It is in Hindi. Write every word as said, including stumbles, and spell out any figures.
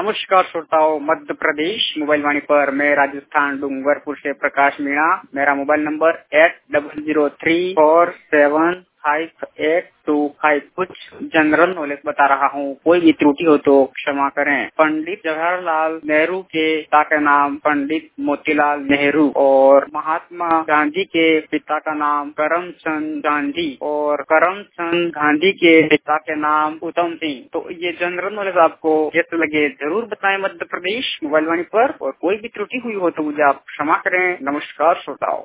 नमस्कार श्रोताओं, मध्य प्रदेश मोबाइल वाणी पर मैं राजस्थान डूंगरपुर से प्रकाश मीणा। मेरा mobile number eight double zero three four seven five eight two five. कुछ जनरल नॉलेज बता रहा हूँ, कोई भी त्रुटि हो तो क्षमा करें। पंडित जवाहरलाल नेहरू के पिता का नाम पंडित मोतीलाल नेहरू और महात्मा गांधी के पिता का नाम करमचंद गांधी और करमचंद गांधी के पिता के नाम उत्तम सिंह। तो ये जनरल नॉलेज आपको कैसे लगे जरूर बताएं मध्य प्रदेश मोबाइल वाणी पर, और कोई भी त्रुटि हुई हो तो मुझे आप क्षमा करें। नमस्कार श्रोताओं।